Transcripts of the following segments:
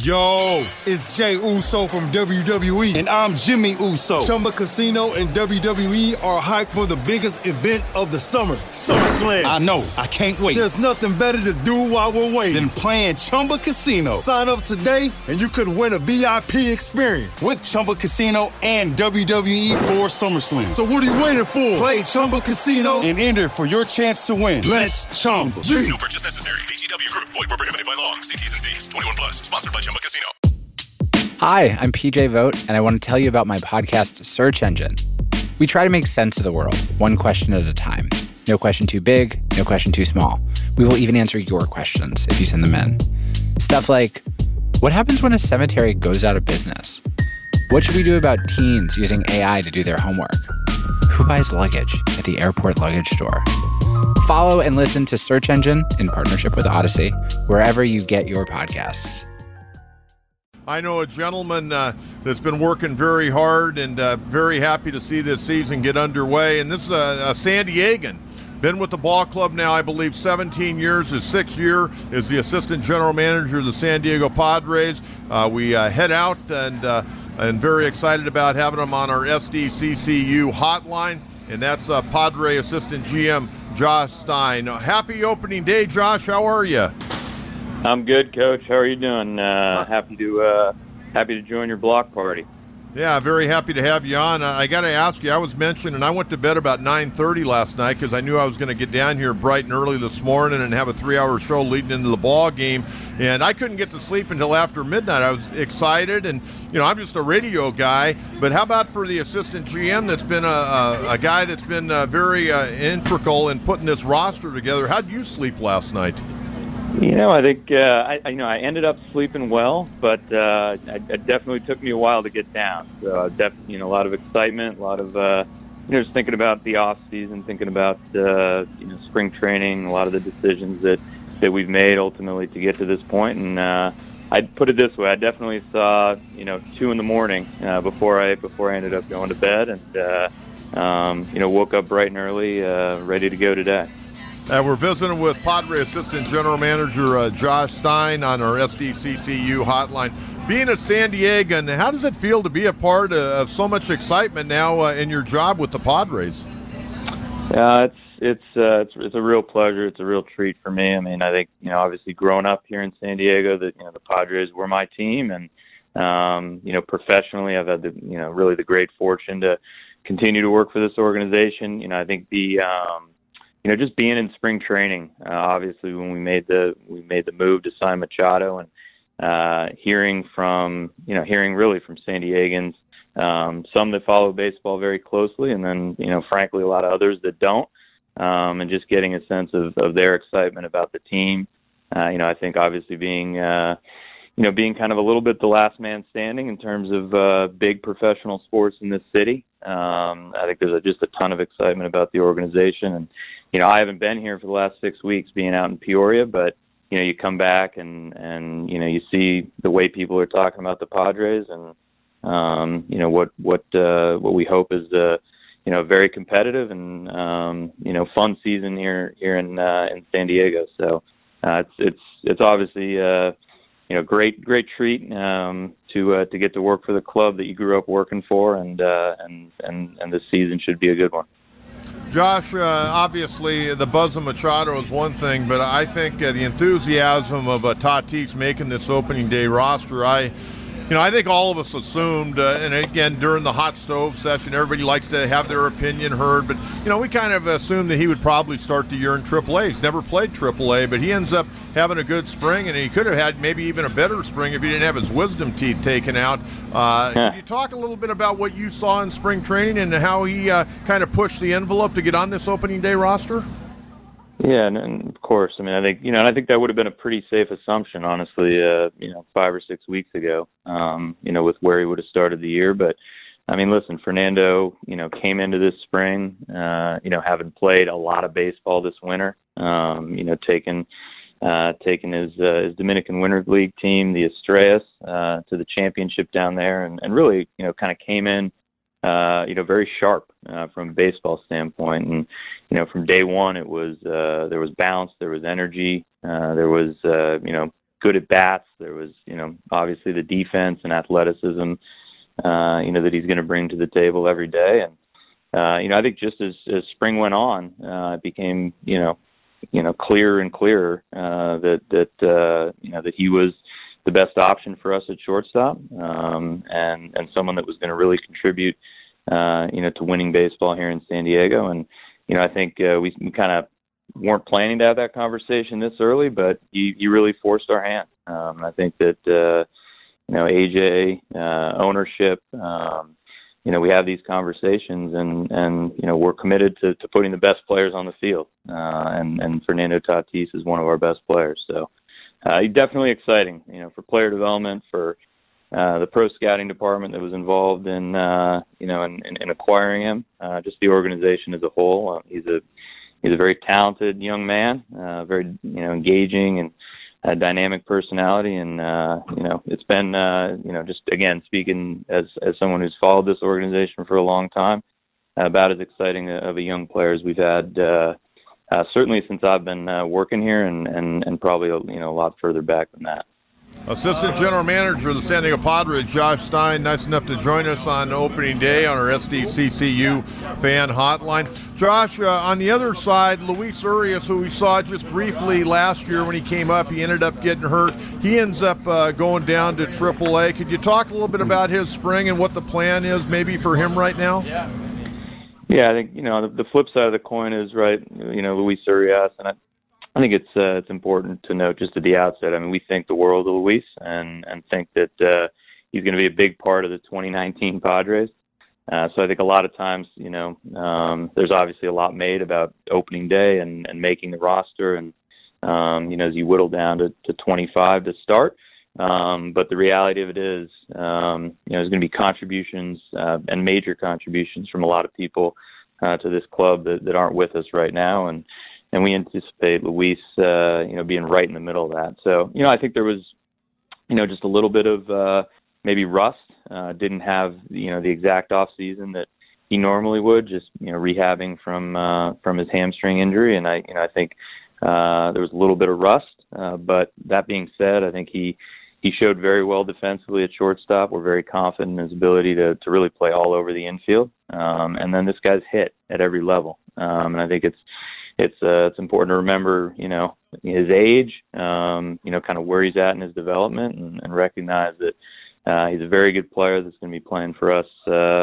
Yo, it's Jay Uso from WWE, and I'm Jimmy Uso. Chumba Casino and WWE are hyped for the biggest event of the summer, SummerSlam. I know, I can't wait. There's nothing better to do while we're waiting than playing Chumba Casino. Sign up today, and you could win a VIP experience with Chumba Casino and WWE for SummerSlam. So what are you waiting for? Play Chumba Casino and enter for your chance to win. Let's Chumba. No purchase necessary. VGW Group. Void where prohibited by law. See T's and C's. 21 plus. Sponsored by Chumba Casino. Hi, I'm PJ Vogt, and I want to tell you about my podcast, Search Engine. We try to make sense of the world, one question at a time. No question too big, no question too small. We will even answer your questions if you send them in. Stuff like, what happens when a cemetery goes out of business? What should we do about teens using AI to do their homework? Who buys luggage at the airport luggage store? Follow and listen to Search Engine in partnership with Odyssey, wherever you get your podcasts. I know a gentleman that's been working very hard and very happy to see this season get underway. And this is a San Diegan. Been with the ball club now, I believe, 17 years. His sixth year is the assistant general manager of the San Diego Padres. We head out and very excited about having him on our SDCCU hotline. And that's Padre assistant GM Josh Stein. Happy opening day, Josh. How are you? I'm good, Coach. How are you doing? Happy to join your block party. Yeah, very happy to have you on. I got to ask you, I was mentioning, I went to bed about 9:30 last night because I knew I was going to get down here bright and early this morning and have a 3-hour show leading into the ball game. And I couldn't get to sleep until after midnight. I was excited, and I'm just a radio guy. But how about for the assistant GM that's been a guy that's been very integral in putting this roster together? How did you sleep last night? I think I ended up sleeping well, but it definitely took me a while to get down. So a lot of excitement, a lot of just thinking about the off season, thinking about spring training, a lot of the decisions that we've made ultimately to get to this point. And I'd put it this way: I definitely saw 2 in the morning before I ended up going to bed, and woke up bright and early, ready to go today. We're visiting with Padre Assistant General Manager Josh Stein on our SDCCU hotline. Being a San Diegan, how does it feel to be a part of so much excitement now in your job with the Padres? It's a real pleasure. It's a real treat for me. I mean, I think obviously growing up here in San Diego, the Padres were my team, and professionally, I've had really the great fortune to continue to work for this organization. I think just being in spring training, obviously when we made the move to sign Machado, and hearing really from San Diegans, some that follow baseball very closely, and then frankly a lot of others that don't, and just getting a sense of their excitement about the team. I think obviously being kind of a little bit the last man standing in terms of big professional sports in this city. I think there's just a ton of excitement about the organization, and I haven't been here for the last 6 weeks, being out in Peoria, but you come back and you see the way people are talking about the Padres, and what we hope is a very competitive and fun season here in San Diego. So it's obviously great treat to get to work for the club that you grew up working for, and this season should be a good one. Josh, obviously the buzz of Machado is one thing, but I think the enthusiasm of Tatis making this opening day roster, I think all of us assumed, and again, during the hot stove session, everybody likes to have their opinion heard, but, we kind of assumed that he would probably start the year in AAA. He's never played AAA, but he ends up having a good spring, and he could have had maybe even a better spring if he didn't have his wisdom teeth taken out. Can you talk a little bit about what you saw in spring training and how he kind of pushed the envelope to get on this opening day roster? Yeah, and of course. I mean, I think that would have been a pretty safe assumption, honestly, 5 or 6 weeks ago, with where he would have started the year. But, I mean, listen, Fernando, came into this spring, having played a lot of baseball this winter, taking his Dominican Winter League team, the Estrellas, to the championship down there, and really, kind of came in, very sharp from a baseball standpoint. And, from day one, it was there was bounce, there was energy, there was good at bats. There was, obviously the defense and athleticism, that he's going to bring to the table every day. And, I think just as spring went on, it became, clearer and clearer that he was the best option for us at shortstop, and someone that was going to really contribute, to winning baseball here in San Diego. And, I think we kind of weren't planning to have that conversation this early, but you really forced our hand. I think that, AJ, ownership, we have these conversations, and we're committed to putting the best players on the field. And Fernando Tatis is one of our best players. So definitely exciting, for player development, for the pro scouting department that was involved in acquiring him, just the organization as a whole. He's a very talented young man, very, engaging and a dynamic personality. And, it's been, just again, speaking as someone who's followed this organization for a long time, about as exciting of a young player as we've had, certainly since I've been working here, and probably, a lot further back than that. Assistant General Manager of the San Diego Padres, Josh Stein, nice enough to join us on opening day on our SDCCU fan hotline. Josh, on the other side, Luis Urias, who we saw just briefly last year when he came up, he ended up getting hurt. He ends up going down to AAA. Could you talk a little bit about his spring and what the plan is maybe for him right now? Yeah, I think, the flip side of the coin is, right, Luis Urias, and I think it's important to note just at the outset, I mean, we think the world of Luis and think that he's going to be a big part of the 2019 Padres. So I think a lot of times, there's obviously a lot made about opening day and making the roster, and, as you whittle down to 25 to start. But the reality of it is, there's going to be contributions and major contributions from a lot of people to this club that aren't with us right now. And we anticipate Luis, being right in the middle of that. So, I think there was, just a little bit of maybe rust. Didn't have, the exact off season that he normally would, just, rehabbing from his hamstring injury. And I think there was a little bit of rust. But that being said, I think he showed very well defensively at shortstop. We're very confident in his ability to really play all over the infield. And then this guy's hit at every level. And I think it's important to remember, his age, kind of where he's at in his development, and recognize that he's a very good player that's going to be playing for us,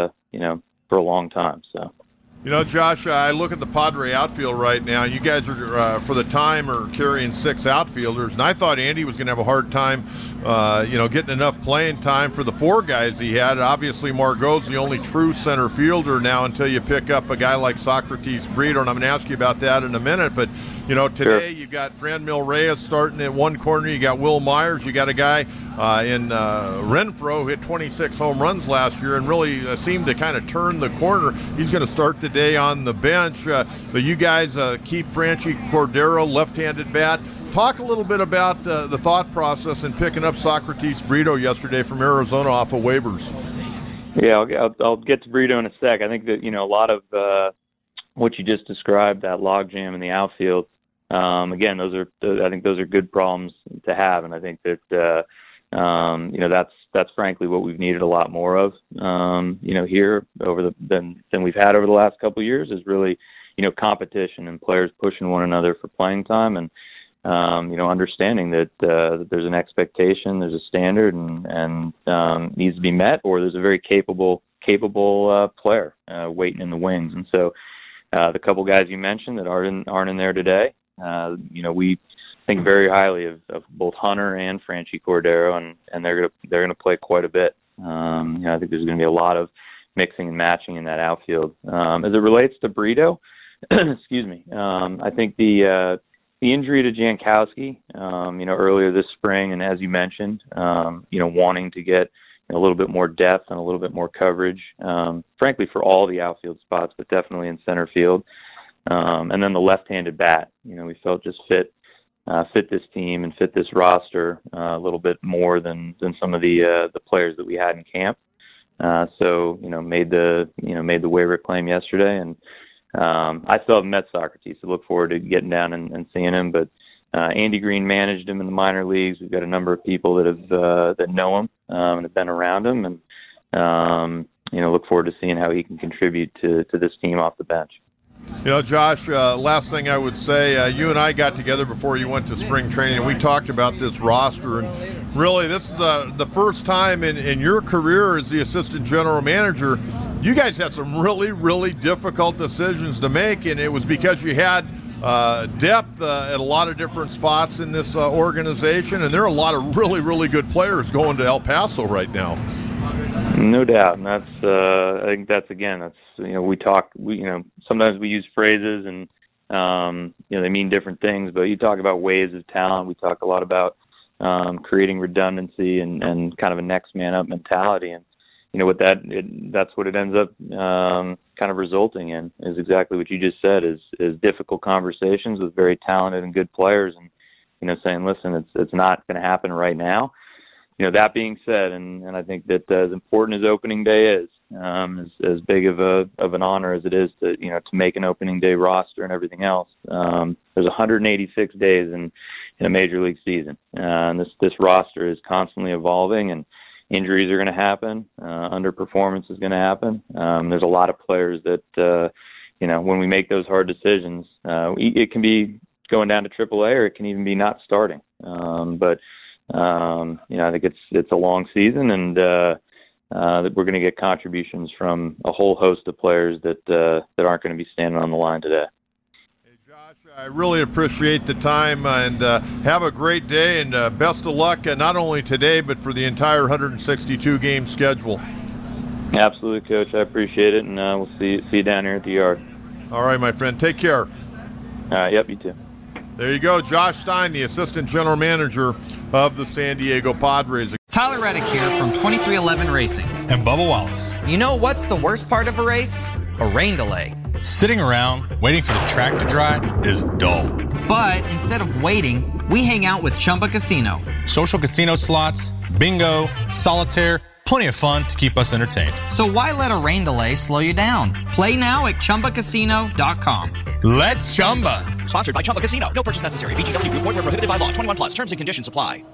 for a long time. So. Josh, I look at the Padre outfield right now. You guys are, for the time, are carrying 6 outfielders, and I thought Andy was going to have a hard time, getting enough playing time for the 4 guys he had. Obviously, Margot's the only true center fielder now until you pick up a guy like Socrates Brito, and I'm going to ask you about that in a minute. But, today you've got Franmil Reyes starting at one corner. You got Will Myers. You got a guy in Renfroe who hit 26 home runs last year and really seemed to kind of turn the corner. He's going to start today on the bench. But you guys keep Franchy Cordero, left-handed bat. Talk a little bit about the thought process in picking up Socrates Brito yesterday from Arizona off of waivers. Yeah, I'll get to Brito in a sec. I think that, a lot of what you just described, that logjam in the outfield, again, I think those are good problems to have. And I think that, that's frankly what we've needed a lot more of, here than we've had over the last couple of years, is really, competition and players pushing one another for playing time, and, understanding that there's an expectation, there's a standard, and needs to be met, or there's a very capable player waiting in the wings. And so the couple guys you mentioned that aren't in there today, we think very highly of both Hunter and Franchy Cordero, and they're gonna play quite a bit. I think there's gonna be a lot of mixing and matching in that outfield. As it relates to Brito, excuse me, I think the injury to Jankowski, earlier this spring, and as you mentioned, wanting to get a little bit more depth and a little bit more coverage, frankly, for all the outfield spots, but definitely in center field. And then the left-handed bat, we felt just fit this team and fit this roster a little bit more than some of the players that we had in camp. So made the waiver claim yesterday, and I still haven't met Socrates. So look forward to getting down and seeing him. But Andy Green managed him in the minor leagues. We've got a number of people that know him and have been around him, and look forward to seeing how he can contribute to this team off the bench. Josh, last thing I would say, you and I got together before you went to spring training, and we talked about this roster. And really, this is the first time in your career as the assistant general manager, you guys had some really, really difficult decisions to make, and it was because you had depth at a lot of different spots in this organization, and there are a lot of really, really good players going to El Paso right now. No doubt, and that's I think that's sometimes we use phrases and they mean different things, but you talk about waves of talent. We talk a lot about creating redundancy and kind of a next man up mentality, and that's what it ends up kind of resulting in is exactly what you just said is difficult conversations with very talented and good players, and saying, listen, it's not going to happen right now. That being said, and I think that as important as opening day is, as big of an honor as it is to make an opening day roster and everything else, there's 186 days in a major league season, and this roster is constantly evolving, and injuries are going to happen, underperformance is going to happen. There's a lot of players that when we make those hard decisions, it can be going down to AAA, or it can even be not starting, but I think it's a long season, and that we're going to get contributions from a whole host of players that aren't going to be standing on the line today. Hey, Josh, I really appreciate the time, and have a great day, and best of luck not only today but for the entire 162-game schedule. Absolutely, Coach. I appreciate it, and we'll see you down here at the yard. All right, my friend. Take care. All right. Yep, you too. There you go, Josh Stein, the assistant general manager of the San Diego Padres. Tyler Reddick here from 2311 Racing. And Bubba Wallace. You know what's the worst part of a race? A rain delay. Sitting around waiting for the track to dry is dull. But instead of waiting, we hang out with Chumba Casino. Social casino slots, bingo, solitaire, plenty of fun to keep us entertained. So why let a rain delay slow you down? Play now at ChumbaCasino.com. Let's Chumba. Sponsored by Chumba Casino. No purchase necessary. VGW Group. Void where prohibited by law. 21 plus. Terms and conditions apply.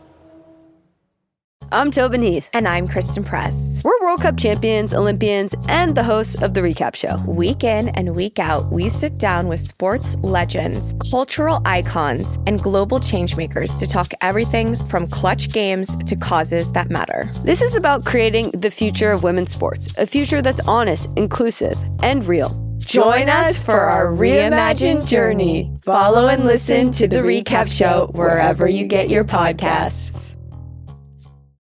I'm Tobin Heath. And I'm Kristen Press. We're World Cup champions, Olympians, and the hosts of The Recap Show. Week in and week out, we sit down with sports legends, cultural icons, and global changemakers to talk everything from clutch games to causes that matter. This is about creating the future of women's sports, a future that's honest, inclusive, and real. Join us for our reimagined journey. Follow and listen to The Recap Show wherever you get your podcasts.